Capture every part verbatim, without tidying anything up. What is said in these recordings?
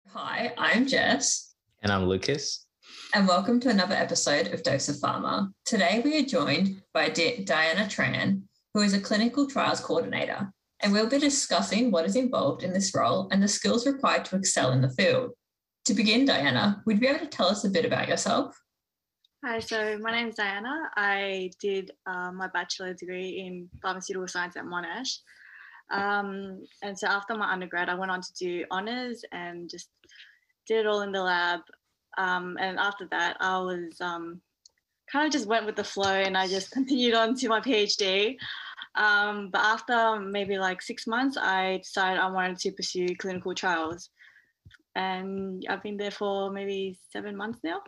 Hi, I'm Jess. And I'm Lucas. And welcome to another episode of Dose of Pharma. Today we are joined by D- Diana Tran, who is a clinical trials coordinator, and we'll be discussing what is involved in this role and the skills required to excel in the field. To begin, Diana, would you be able to tell us a bit about yourself? Hi, so my name is Diana. I did uh, my bachelor degree in pharmaceutical science at Monash. Um, and so after my undergrad, I went on to do honours and just did it all in the lab. Um, and after that, I was um, kind of just went with the flow and I just continued on to my PhD. Um, but after maybe like six months, I decided I wanted to pursue clinical trials. And I've been there for maybe seven months now.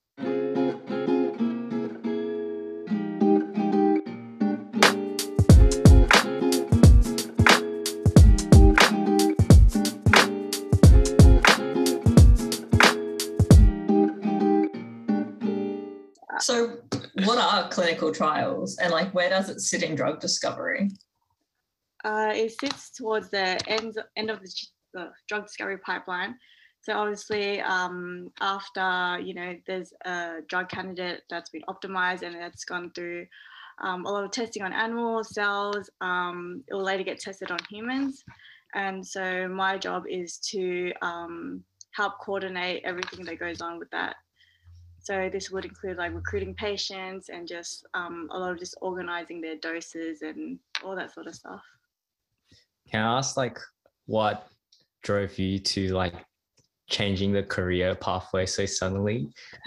So what are clinical trials and like where does it sit in drug discovery? Uh, it sits towards the end, end of the, the drug discovery pipeline. So obviously um, after, you know, there's a drug candidate that's been optimized and that's gone through um, a lot of testing on animal cells, um, it will later get tested on humans. And so my job is to um, help coordinate everything that goes on with that. So this would include like recruiting patients and just um, a lot of just organizing their doses and all that sort of stuff. Can I ask like what drove you to like changing the career pathway so suddenly?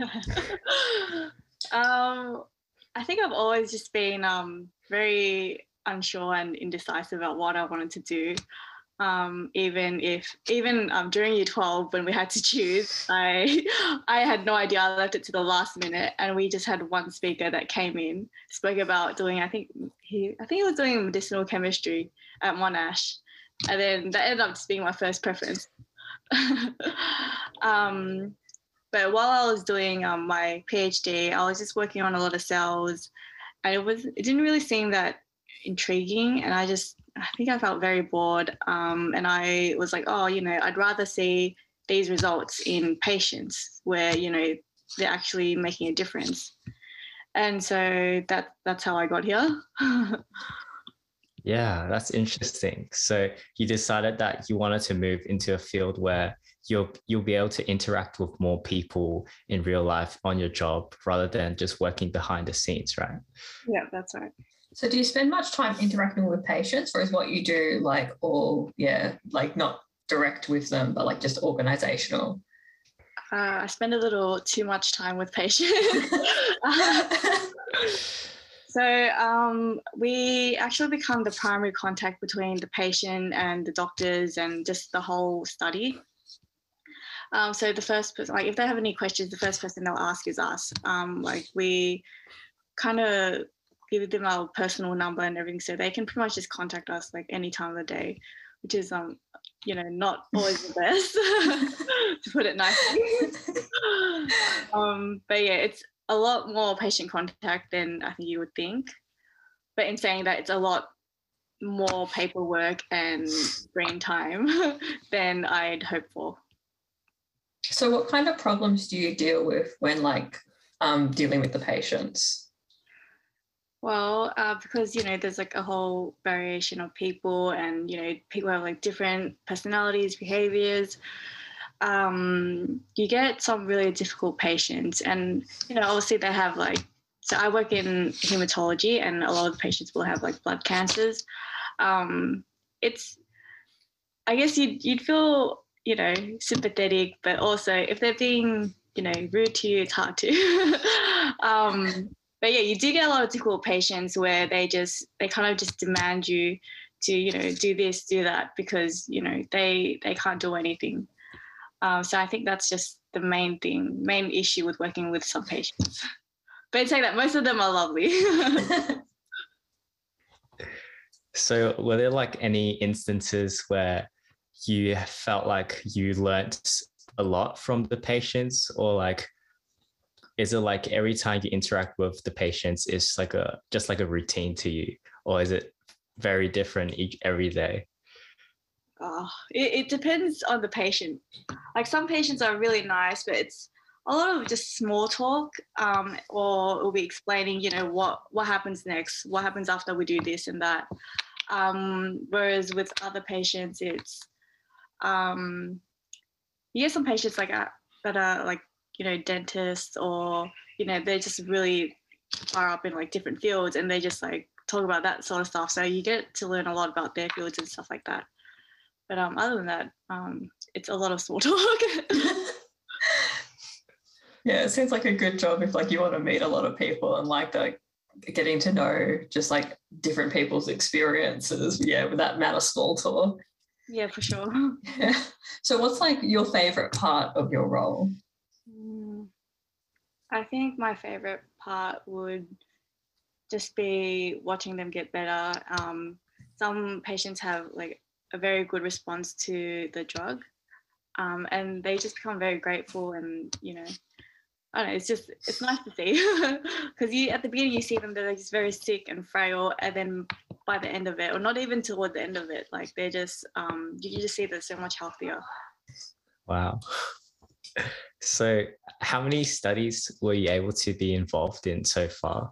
um, I think I've always just been um, very unsure and indecisive about what I wanted to do. Um, even if, even um, during year twelve, when we had to choose, I I had no idea. I left it to the last minute, and we just had one speaker that came in, spoke about doing, I think he, I think he was doing medicinal chemistry at Monash, and then that ended up just being my first preference. um, but while I was doing um, my PhD, I was just working on a lot of cells, and it was, it didn't really seem that intriguing, and I just, I think I felt very bored, um, and I was like, oh, you know, I'd rather see these results in patients where, you know, they're actually making a difference. And so that that's how I got here. Yeah, that's interesting. So you decided that you wanted to move into a field where you'll you'll be able to interact with more people in real life on your job rather than just working behind the scenes, right? Yeah, that's right. So do you spend much time interacting with patients, or is what you do like all, yeah, like not direct with them, but like just organizational? Uh, I spend a little too much time with patients. So um, we actually become the primary contact between the patient and the doctors and just the whole study. Um, so the first person, like if they have any questions, the first person they'll ask is us. Um, like we kind of give them our personal number and everything, so they can pretty much just contact us like any time of the day, which is um you know not always the best to put it nicely. um but yeah, it's a lot more patient contact than I think you would think, but in saying that, it's a lot more paperwork and brain time than I'd hoped for. So what kind of problems do you deal with when like um, dealing with the patients? Well, uh, because, you know, there's like a whole variation of people, and, you know, people have like different personalities, behaviors. Um, you get some really difficult patients, and, you know, obviously they have like, so I work in hematology, and a lot of patients will have like blood cancers. Um, it's, I guess you'd, you'd feel, you know, sympathetic, but also if they're being, you know, rude to you, it's hard to. um, But yeah, you do get a lot of difficult patients where they just, they kind of just demand you to, you know, do this, do that, because, you know, they, they can't do anything. Um, so I think that's just the main thing, main issue with working with some patients. But I'd say that most of them are lovely. So were there like any instances where you felt like you learnt a lot from the patients, or like, is it like every time you interact with the patients, it's like a just like a routine to you, or is it very different each every day? oh, it, it depends on the patient. Like some patients are really nice, but it's a lot of just small talk, um, or we'll be explaining, you know, what, what happens next, what happens after we do this and that. Um, whereas with other patients, it's, um, you get some patients like uh, that are like, you know, dentists, or, you know, they're just really far up in like different fields, and they just like talk about that sort of stuff. So you get to learn a lot about their fields and stuff like that. But um, other than that, um, it's a lot of small talk. Yeah, it seems like a good job if like you want to meet a lot of people and like the getting to know just like different people's experiences. Yeah, with that amount of small talk. Yeah, for sure. Yeah. So what's like your favorite part of your role? Mm, I think my favorite part would just be watching them get better. Um, some patients have like a very good response to the drug, um, and they just become very grateful, and you know, I don't know, it's just, it's nice to see, because you, at the beginning you see them, they're like just very sick and frail, and then by the end of it, or not even toward the end of it, like they're just, um, you just see they're so much healthier. Wow. So how many studies were you able to be involved in so far?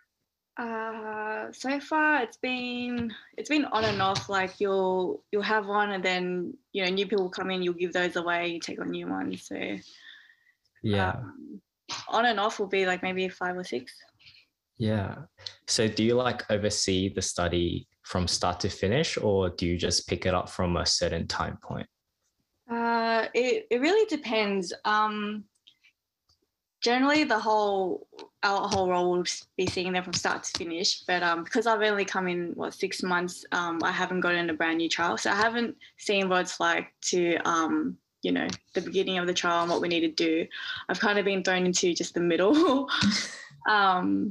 Uh, so far it's been, it's been on and off, like you'll, you'll have one, and then, you know, new people come in, you'll give those away, you take on new ones. So Yeah. um, on and off will be like maybe five or six. Yeah. So do you like oversee the study from start to finish, or do you just pick it up from a certain time point? Uh, it, it really depends. Um, generally the whole, our whole role will be seeing them from start to finish. But um, because I've only come in, what, six months, um, I haven't gotten a brand new trial. So I haven't seen what it's like to, um, you know, the beginning of the trial and what we need to do. I've kind of been thrown into just the middle. um,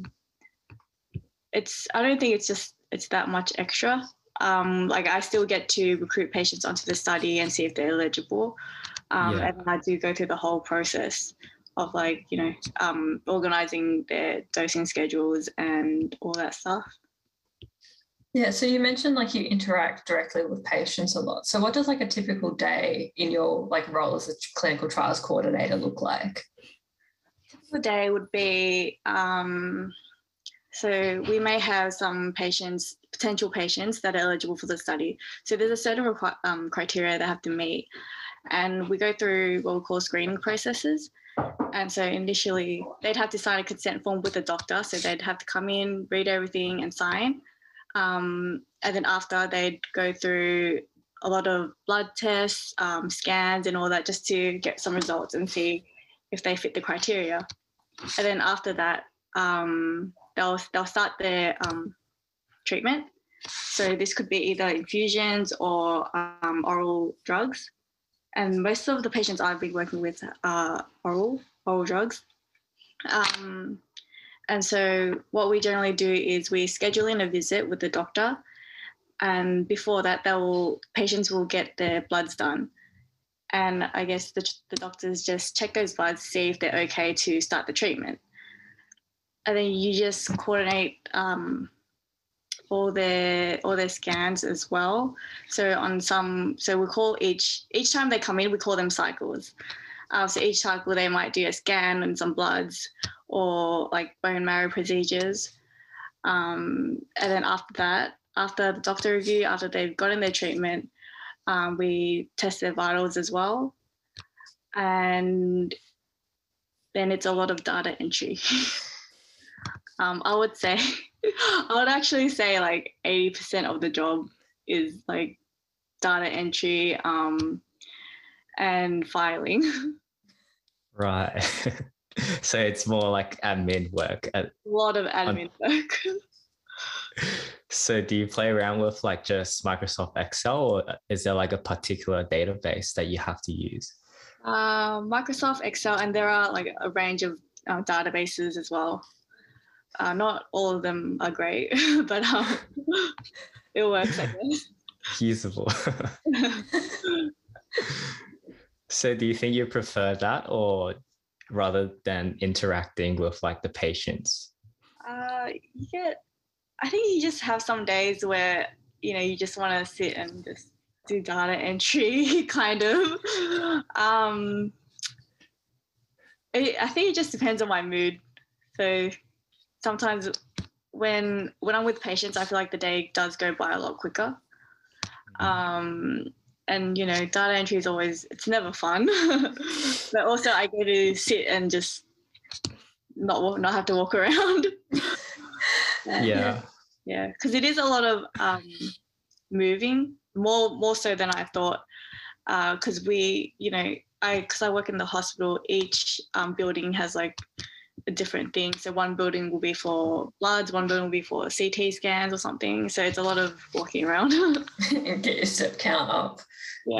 it's, I don't think it's just, it's that much extra. Um, like I still get to recruit patients onto the study and see if they're eligible. Um, Yeah. And I do go through the whole process of like, you know, um, organizing their dosing schedules and all that stuff. Yeah, so you mentioned like you interact directly with patients a lot. So what does like a typical day in your like role as a clinical trials coordinator look like? Typical day would be, um, so we may have some patients, potential patients that are eligible for the study. So there's a certain requ- um, criteria they have to meet, and we go through what we call screening processes. And so initially they'd have to sign a consent form with a doctor. So they'd have to come in, read everything and sign. Um, and then after they'd go through a lot of blood tests, um, scans and all that, just to get some results and see if they fit the criteria. And then after that, um, they'll, they'll start their um, treatment. So this could be either infusions or um, oral drugs. And most of the patients I've been working with are oral, oral drugs. Um, and so what we generally do is we schedule in a visit with the doctor, and before that, they will, patients will get their bloods done. And I guess the, the doctors just check those bloods, see if they're okay to start the treatment. And then you just coordinate um, all their all their scans as well. So on some, so we call each each time they come in, we call them cycles. Uh, so each cycle they might do a scan and some bloods, or like bone marrow procedures. Um, and then after that, after the doctor review, after they've gotten their treatment, um, we test their vitals as well. And then it's a lot of data entry. um, I would say, I would actually say like eighty percent of the job is like data entry um, and filing. Right. So it's more like admin work. A lot of admin on... work. So do you play around with like just Microsoft Excel, or is there like a particular database that you have to use? Uh, Microsoft Excel, and there are like a range of uh, databases as well. Uh, not all of them are great, but um, it works, I guess. Usable. So do you think you prefer that, or rather than interacting with like the patients? Uh, you get, I think you just have some days where, you know, you just want to sit and just do data entry, kind of. Um, it, I think it just depends on my mood. So sometimes when when I'm with patients, I feel like the day does go by a lot quicker. Um, and you know, data entry is always, it's never fun, but also I get to sit and just not not have to walk around. Yeah. Yeah, because it is a lot of um, moving, more more so than I thought. Because uh, we, you know, I because I work in the hospital. Each um, building has like a different thing. So one building will be for bloods, one building will be for C T scans or something. So it's a lot of walking around. And get your step count up. Yeah.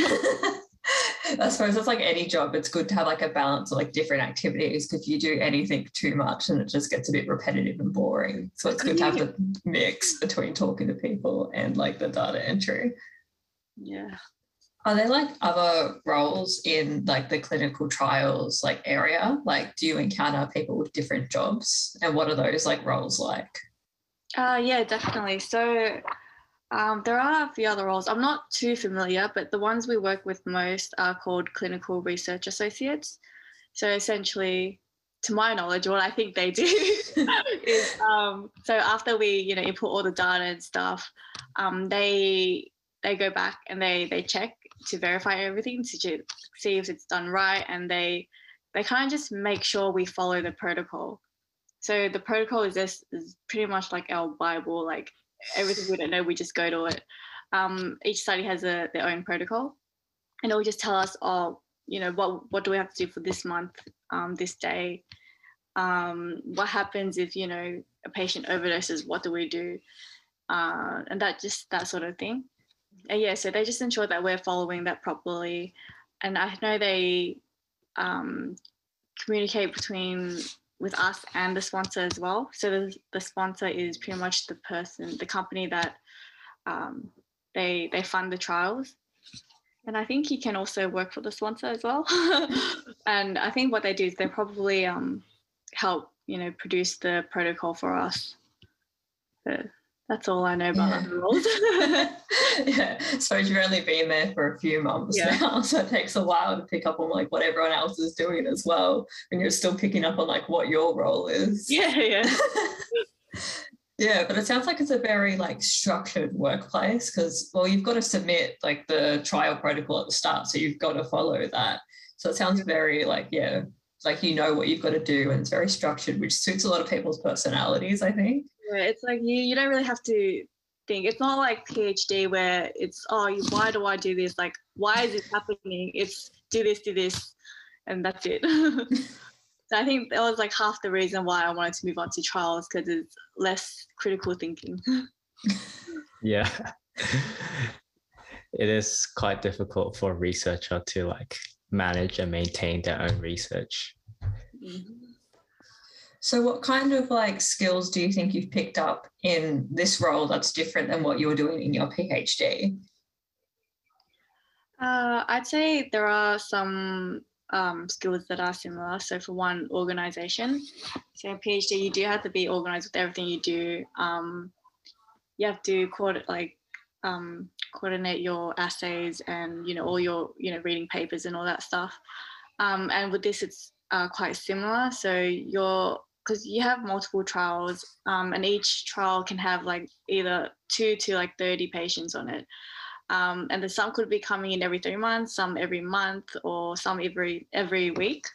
I suppose it's like any job. It's good to have like a balance of like different activities, because if you do anything too much and it just gets a bit repetitive and boring. So it's good to have the mix between talking to people and like the data entry. Yeah. Are there like other roles in like the clinical trials like area? Like, do you encounter people with different jobs, and what are those like roles like? Uh, yeah, definitely. So um, there are a few other roles. I'm not too familiar, but the ones we work with most are called clinical research associates. So essentially, to my knowledge, what I think they do is um, so after we, you know, input all the data and stuff, um, they they go back and they they check to verify everything, to see if it's done right, and they they kind of just make sure we follow the protocol. So the protocol is this is pretty much like our Bible, like everything we don't know, we just go to it. Um, each study has a, their own protocol, and it will just tell us, oh, you know, what what do we have to do for this month, um, this day? Um, what happens if, you know, a patient overdoses? What do we do? Uh, and that just that sort of thing. And yeah, so they just ensure that we're following that properly. And I know they um, communicate between with us and the sponsor as well. So the, the sponsor is pretty much the person, the company that um, they they fund the trials. And I think he can also work for the sponsor as well. And I think what they do is they probably um, help, you know, produce the protocol for us. But that's all I know about yeah. other roles. Yeah, I suppose you've only been there for a few months yeah. now, so it takes a while to pick up on like what everyone else is doing as well, and you're still picking up on like what your role is. Yeah, yeah. Yeah, but it sounds like it's a very like structured workplace, because well, you've got to submit like the trial protocol at the start, so you've got to follow that. So it sounds very like yeah, like you know what you've got to do, and it's very structured, which suits a lot of people's personalities, I think. Yeah, it's like you you don't really have to think. It's not like PhD where it's, oh, why do I do this? Like, why is it happening? It's do this, do this, and that's it. So I think that was like half the reason why I wanted to move on to trials, because it's less critical thinking. Yeah. It is quite difficult for a researcher to like manage and maintain their own research. Mm-hmm. So what kind of like skills do you think you've picked up in this role that's different than what you were doing in your PhD? Uh, I'd say there are some um, skills that are similar. So for one, organization. So in PhD, you do have to be organized with everything you do. Um, you have to coordinate, like um, coordinate your assays and, you know, all your, you know, reading papers and all that stuff. Um, and with this, it's uh, quite similar. So you're because you have multiple trials, um, and each trial can have like either two to like thirty patients on it. Um, and then some could be coming in every three months, some every month, or some every every week.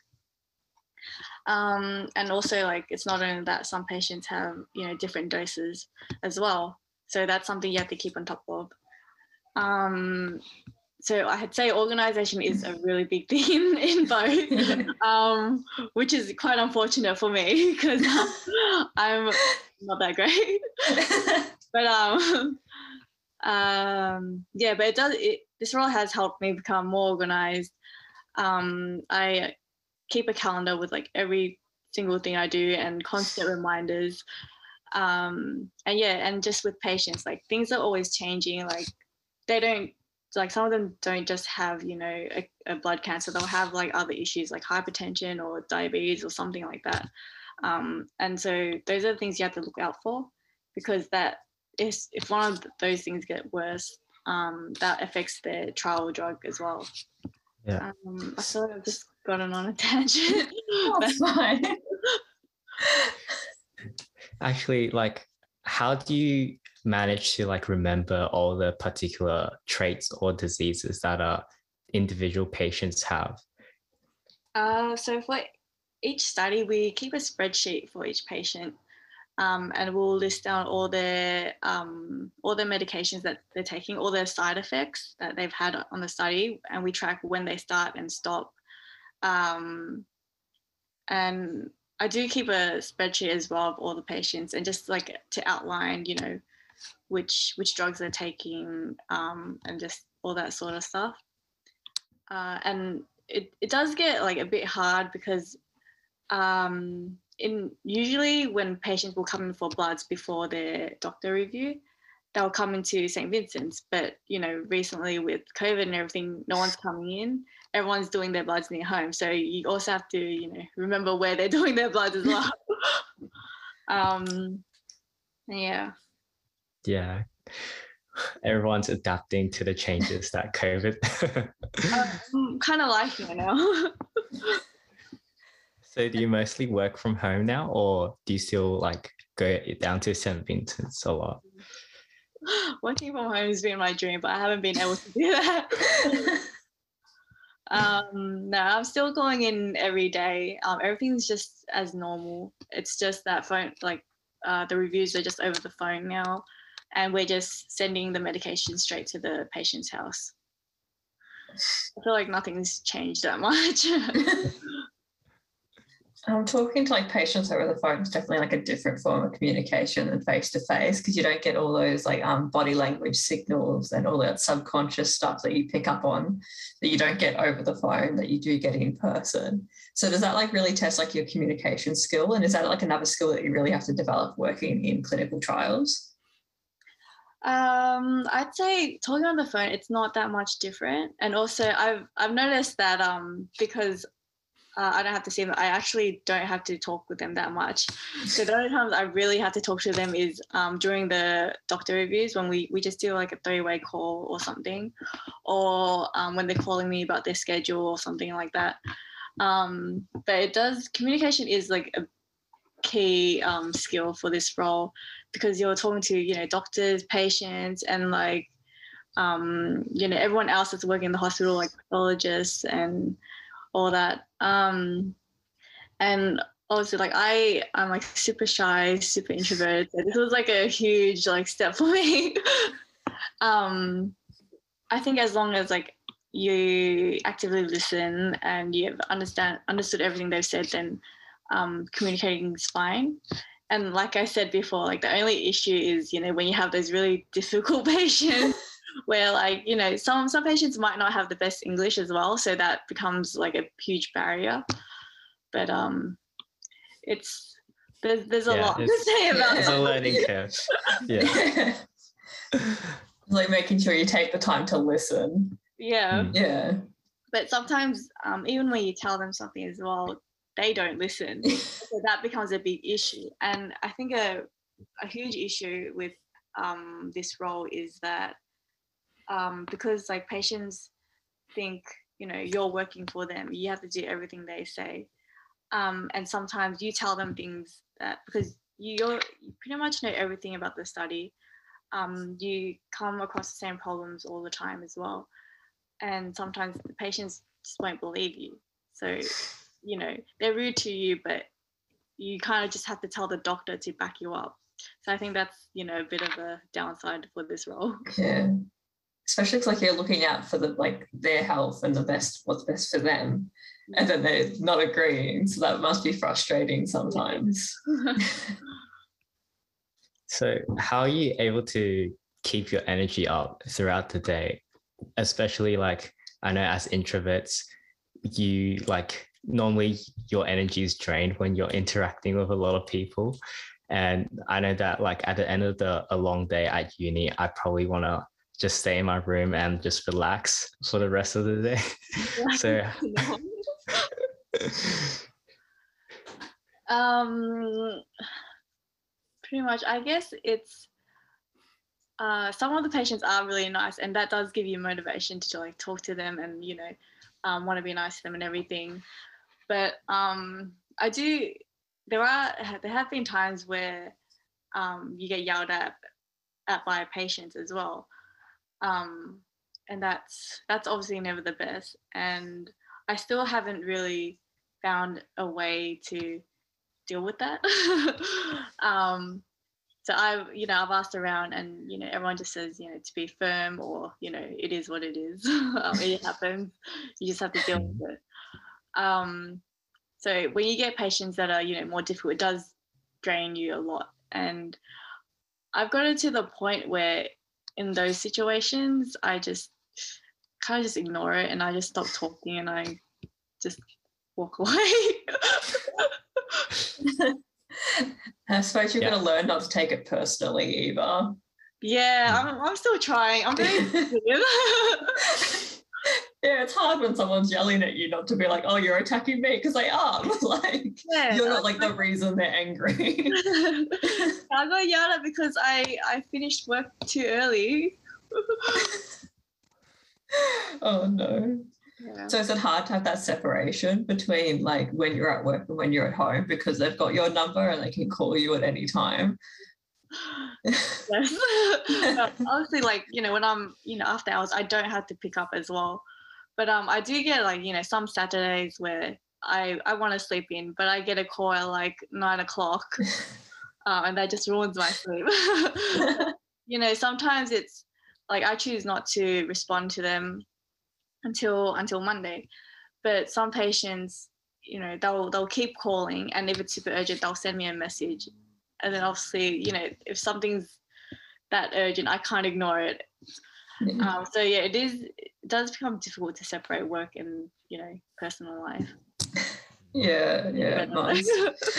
Um, and also, like, it's not only that, some patients have, you know, different doses as well. So that's something you have to keep on top of. Um, So I'd say organization is a really big thing in both, um, which is quite unfortunate for me because I'm not that great. But um, um, yeah, but it does. It, this role has helped me become more organized. Um, I keep a calendar with like every single thing I do and constant reminders. Um, and yeah, and just with patients, like things are always changing. Like they don't. Like some of them don't just have, you know, a, a blood cancer, they'll have like other issues like hypertension or diabetes or something like that. Um, and so those are the things you have to look out for, because that is, if one of those things get worse, um, that affects their trial drug as well. Yeah. Um, I feel like I've just gotten on a tangent. That's fine. Actually, like, how do you manage to like remember all the particular traits or diseases that uh, individual patients have? Uh, so for each study, we keep a spreadsheet for each patient, um, and we'll list down all their um, all the medications that they're taking, all their side effects that they've had on the study, and we track when they start and stop. Um, and I do keep a spreadsheet as well of all the patients, and just like to outline, you know, which which drugs they're taking, um, and just all that sort of stuff. Uh, and it, it does get like a bit hard because um, in usually when patients will come in for bloods before their doctor review, they'll come into Saint Vincent's. But, you know, recently with COVID and everything, no one's coming in. Everyone's doing their bloods near home. So you also have to, you know, remember where they're doing their bloods as well. um, yeah. Yeah. Everyone's adapting to the changes that COVID. I'm kind of liking it now. So do you mostly work from home now, or do you still like go down to Saint Vincent's a lot? Working from home has been my dream, but I haven't been able to do that. um, no, I'm still going in every day. Um, everything's just as normal. It's just that phone, like uh, the reviews are just over the phone now, and we're just sending the medication straight to the patient's house. I feel like nothing's changed that much. Um, talking to like patients over the phone is definitely like a different form of communication than face to face, because you don't get all those like um, body language signals and all that subconscious stuff that you pick up on that you don't get over the phone that you do get in person. So does that like really test like your communication skill, and is that like another skill that you really have to develop working in clinical trials? Um, I'd say talking on the phone, it's not that much different. And also I've I've noticed that um because uh, I don't have to see them, I actually don't have to talk with them that much. So the only times I really have to talk to them is um during the doctor reviews, when we, we just do like a three-way call or something, or um, when they're calling me about their schedule or something like that. Um, but it does, communication is like a key um, skill for this role, because you're talking to, you know, doctors, patients, and like, um, you know, everyone else that's working in the hospital, like pathologists and all that. Um, and also like I, I'm like super shy, super introverted. So this was like a huge like step for me. um, I think as long as like you actively listen and you understand, understood everything they've said, then um, communicating is fine. And like I said before, like the only issue is, you know, when you have those really difficult patients where like, you know, some, some patients might not have the best English as well. So that becomes like a huge barrier. But um, it's, there's, there's a Yeah, lot to say about it. It's a learning curve. Yeah. Like making sure you take the time to listen. Yeah. Mm. Yeah. But sometimes um, even when you tell them something as well, they don't listen. So that becomes a big issue. And I think a, a huge issue with um, this role is that um, because like patients think, you know, you're working for them, you have to do everything they say. Um, and sometimes you tell them things that, because you're, you pretty much know everything about the study, um, you come across the same problems all the time as well. And sometimes the patients just won't believe you. So, you know, they're rude to you, but you kind of just have to tell the doctor to back you up. So I think that's, you know, a bit of a downside for this role. Yeah. Especially if like you're looking out for the like their health and the best, what's best for them, and then they're not agreeing. So that must be frustrating sometimes. So how are you able to keep your energy up throughout the day? Especially like, I know as introverts, you like normally your energy is drained when you're interacting with a lot of people. And I know that like at the end of the a long day at uni, I probably want to just stay in my room and just relax for the rest of the day. So um pretty much, I guess it's uh, some of the patients are really nice, and that does give you motivation to like talk to them and, you know, um, want to be nice to them and everything. But um, I do, there are, there have been times where um, you get yelled at, at by patients as well. Um, and that's, that's obviously never the best. And I still haven't really found a way to deal with that. um, so I, you know, I've asked around, and you know, everyone just says, you know, to be firm, or you know, it is what it is. um, it happens. You just have to deal with it. Um, so when you get patients that are, you know, more difficult, it does drain you a lot. And I've got it to the point where in those situations, I just kind of just ignore it, and I just stop talking, and I just walk away. I suppose you've Yeah. got to learn not to take it personally either. Yeah, I'm, I'm still trying. I'm very Yeah, it's hard when someone's yelling at you not to be like, oh, you're attacking me, because they are. Like, yeah, you're not like the reason they're angry. I got yelled at because I, I finished work too early. Oh, no. Yeah. So is it hard to have that separation between like when you're at work and when you're at home, because they've got your number and they can call you at any time? Yes. But obviously, like, you know, when I'm, you know, after hours, I don't have to pick up as well. But um, I do get like, you know, some Saturdays where I, I want to sleep in, but I get a call at like nine o'clock uh, and that just ruins my sleep. You know, sometimes it's like I choose not to respond to them until until Monday. But some patients, you know, they'll they'll keep calling, and if it's super urgent, they'll send me a message. And then obviously, you know, if something's that urgent, I can't ignore it. Yeah. Um, so yeah, it is. It does become difficult to separate work and, you know, personal life. Yeah, yeah, nice.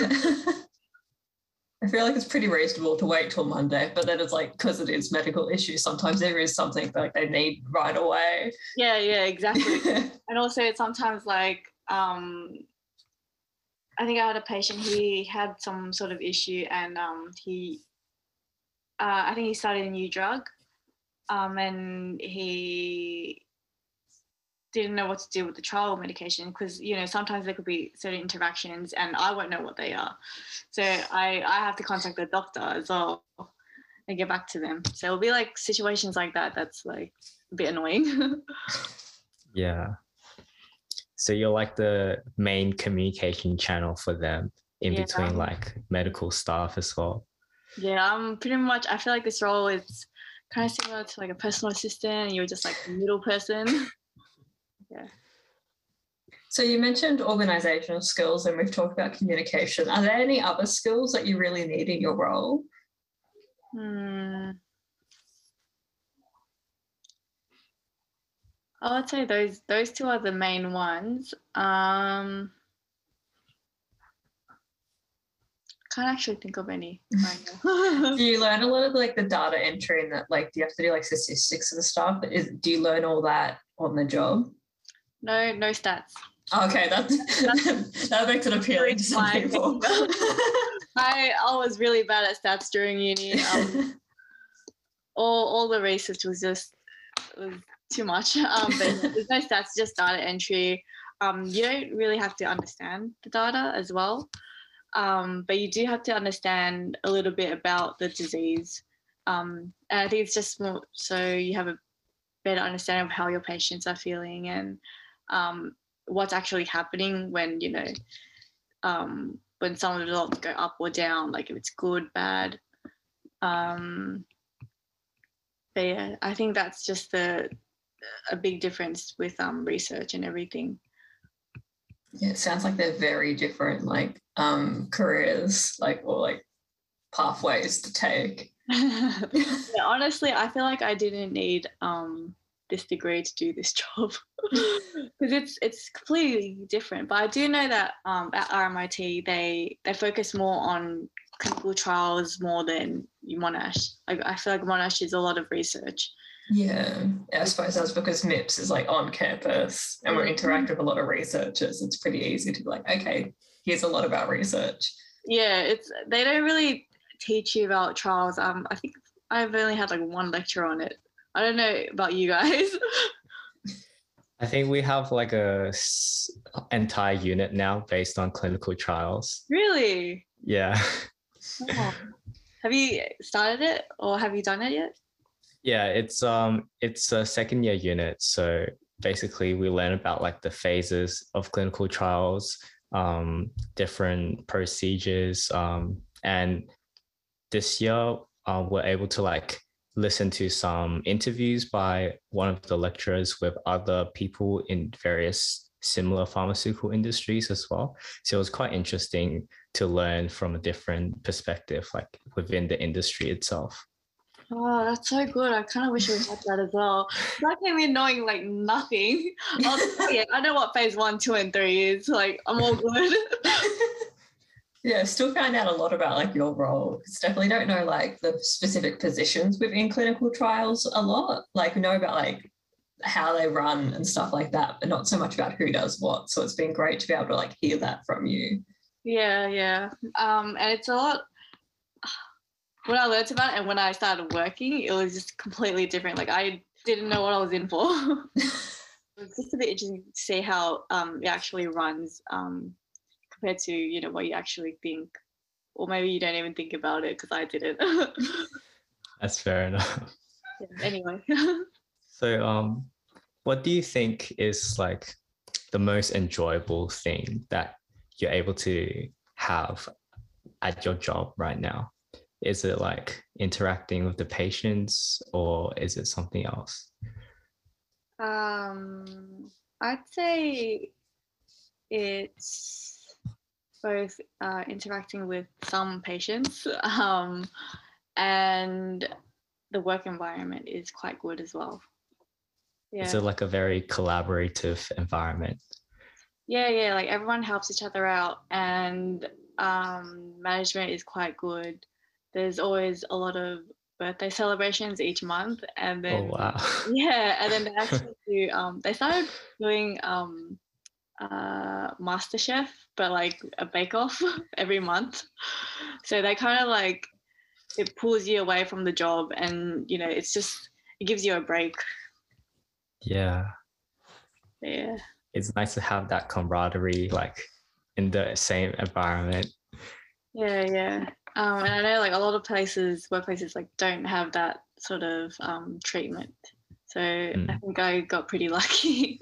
I feel like it's pretty reasonable to wait till Monday, but then it's like, because it is medical issues, sometimes there is something like they need right away. Yeah, yeah, exactly. And also it's sometimes like, um, I think I had a patient, he had some sort of issue, and um, he, uh, I think he started a new drug, um, and he didn't know what to do with the trial medication, because, you know, sometimes there could be certain interactions and I won't know what they are. So I, I have to contact the doctor as well and get back to them. So it'll be like situations like that that's like a bit annoying. Yeah. So you're like the main communication channel for them in Yeah. between like medical staff as well. Yeah, I'm pretty much, I feel like this role is kind of similar to like a personal assistant. You're just like the middle person. Yeah. So you mentioned organizational skills, and we've talked about communication. Are there any other skills that you really need in your role? Hmm. I would say those those two are the main ones. Um, can't actually think of any right now. Do you learn a lot of like the data entry and that, like, do you have to do like statistics and stuff? Is, do you learn all that on the job? No, no stats. Okay, that's, that makes it appealing to some Fine. people. I I was really bad at stats during uni. Um, all all the research was just was too much. Um, but there's no stats, just data entry. Um, you don't really have to understand the data as well, um, but you do have to understand a little bit about the disease. Um, and I think it's just more so you have a better understanding of how your patients are feeling and um, what's actually happening when, you know, um, when some of the results go up or down, like if it's good, bad. Um, but yeah, I think that's just the a big difference with um, research and everything. Yeah, it sounds like they're very different, like um, careers, like or like pathways to take. Yeah, honestly, I feel like I didn't need um, this degree to do this job because it's it's completely different. But I do know that um, at R M I T they they focus more on clinical trials more than Monash. Like I feel like Monash is a lot of research. Yeah, I suppose that's because M I P S is like on campus and we interact with a lot of researchers. It's pretty easy to be like, okay, here's a lot about research. Yeah, it's they don't really teach you about trials. Um, I think I've only had like one lecture on it. I don't know about you guys. I think we have like a s- entire unit now based on clinical trials. Really? Yeah. Oh. Have you started it or have you done it yet? Yeah, it's um it's a second year unit. So basically we learn about like the phases of clinical trials, um, different procedures. Um, and this year uh, we're able to like listen to some interviews by one of the lecturers with other people in various similar pharmaceutical industries as well. So it was quite interesting to learn from a different perspective, like within the industry itself. Oh, that's so good. I kind of wish we had that as well. I came in knowing like nothing. I was like, oh, yeah, I know what phase one, two, and three is. Like, I'm all good. Yeah, still find out a lot about like your role. Because definitely don't know like the specific positions within clinical trials a lot. Like know about like how they run and stuff like that, but not so much about who does what. So it's been great to be able to like hear that from you. Yeah, yeah. Um, and it's a lot. When I learned about it and when I started working, it was just completely different. Like I didn't know what I was in for. It was just a bit interesting to see how um, it actually runs um, compared to, you know, what you actually think. Or maybe you don't even think about it because I didn't. That's fair enough. Yeah, anyway. So um what do you think is like the most enjoyable thing that you're able to have at your job right now? Is it like interacting with the patients or is it something else? um, I'd say it's both uh, interacting with some patients um, and the work environment is quite good as well. Yeah. Is it like a very collaborative environment? Yeah, yeah, like everyone helps each other out and um, management is quite good. There's always a lot of birthday celebrations each month and Oh then wow. yeah, and then they actually do um, they started doing um, uh, MasterChef, but like a bake off every month. So they kind of like it pulls you away from the job and you know it's just it gives you a break. Yeah. Yeah. It's nice to have that camaraderie like in the same environment. Yeah, yeah. Um, and I know like a lot of places, workplaces like don't have that sort of um, treatment. So mm. I think I got pretty lucky.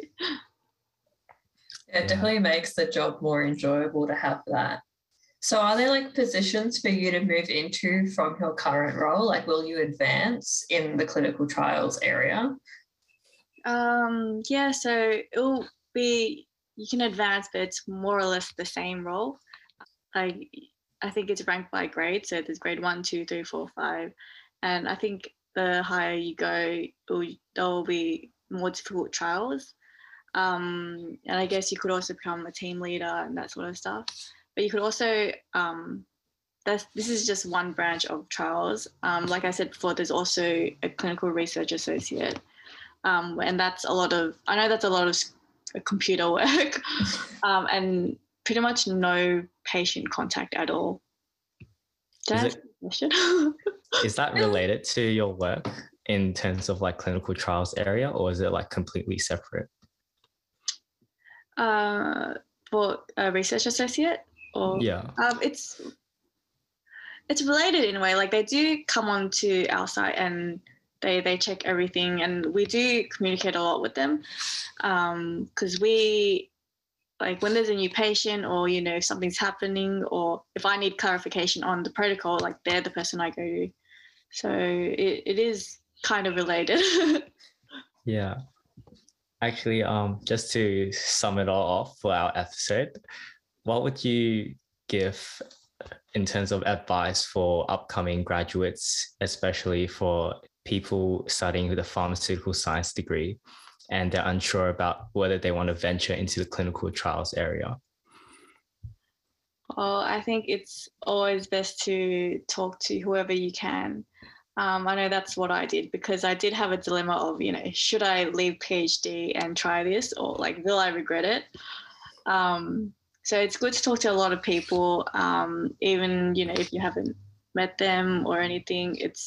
It Yeah. definitely makes the job more enjoyable to have that. So are there like positions for you to move into from your current role? Like will you advance in the clinical trials area? Um, yeah, so it'll be, you can advance, but it's more or less the same role. Like I think it's ranked by grade. So there's grade one, two, three, four, five. And I think the higher you go, there will be more difficult trials. Um, and I guess you could also become a team leader and that sort of stuff. But you could also, um, that's, this is just one branch of trials. Um, like I said before, there's also a clinical research associate. Um, and that's a lot of, I know that's a lot of computer work um, and pretty much no patient contact at all. Did is, it, is that related to your work in terms of like clinical trials area or is it like completely separate? Uh, for a research associate? Or, yeah. Um, it's it's related in a way. Like they do come on to our site and they they check everything, and we do communicate a lot with them because um, we like when there's a new patient or you know if something's happening or if I need clarification on the protocol, like they're the person I go to. So it, it is kind of related. Yeah. Actually, um, just to sum it all off for our episode, what would you give in terms of advice for upcoming graduates, especially for people studying with a pharmaceutical science degree and they're unsure about whether they want to venture into the clinical trials area? Well, I think it's always best to talk to whoever you can. Um, I know that's what I did because I did have a dilemma of, you know, should I leave PhD and try this or like, will I regret it? Um, so it's good to talk to a lot of people, um, even, you know, if you haven't met them or anything, it's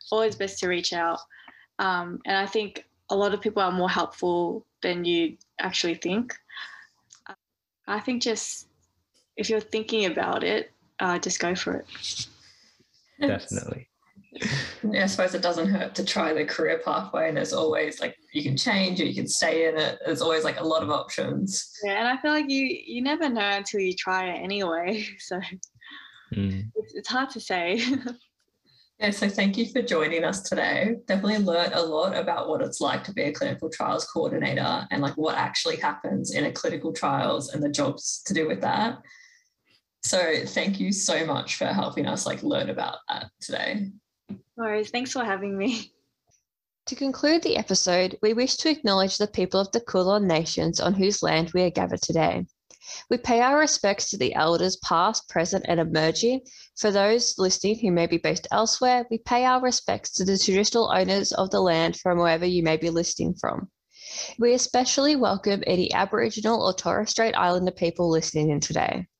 always best to reach out. Um, and I think a lot of people are more helpful than you actually think. I think just if you're thinking about it, uh, just go for it. Definitely. Yeah, I suppose it doesn't hurt to try the career pathway, and there's always like you can change or you can stay in it. There's always like a lot of options. Yeah, and I feel like you you never know until you try it anyway. So mm. it's, it's hard to say. Yeah, so thank you for joining us today. Definitely learned a lot about what it's like to be a clinical trials coordinator and like what actually happens in a clinical trials and the jobs to do with that. So thank you so much for helping us like learn about that today. No worries. Thanks for having me. To conclude the episode, we wish to acknowledge the people of the Kulin Nations on whose land we are gathered today. We pay our respects to the elders past, present and emerging. For those listening who may be based elsewhere, we pay our respects to the traditional owners of the land from wherever you may be listening from. We especially welcome any Aboriginal or Torres Strait Islander people listening in today.